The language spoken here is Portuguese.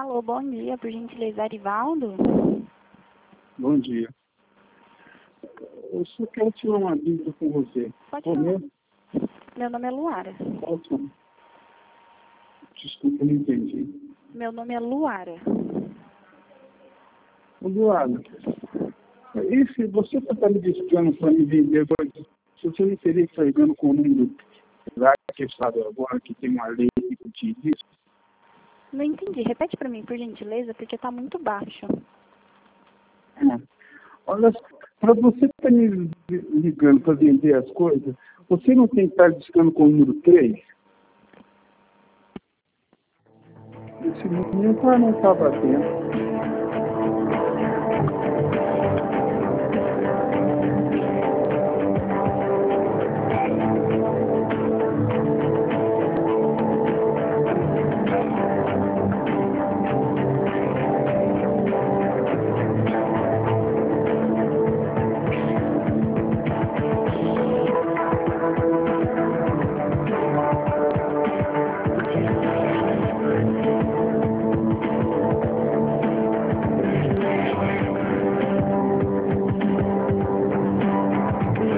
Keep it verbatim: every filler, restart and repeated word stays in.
Alô, bom dia, por gentileza, Arivaldo? Bom dia. Eu só quero tirar uma dúvida com você. Pode Qual falar. mesmo? Meu nome é Luara. Qual o seu? Desculpa, eu não entendi. Meu nome é Luara. Ô, Eduardo, e se você está me discando para me vender coisas, se você não estaria entregando com o número lá que é estado agora, que tem uma lei que diz isso? Não entendi. Repete para mim, por gentileza, porque está muito baixo. É. Olha, para você estar me ligando para vender as coisas, você não tem que estar discando com o número três? Esse número não estava atento.